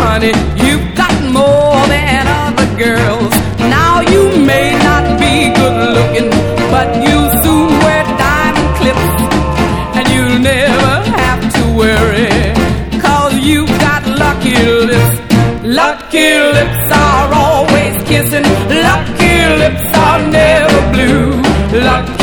honey, you've got more than other girls. Now you may not be good looking, but you'll soon wear diamond clips, and you'll never have to worry, 'cause you've got lucky lips. Lucky lips are always kissing, lucky lips are never blue. Lucky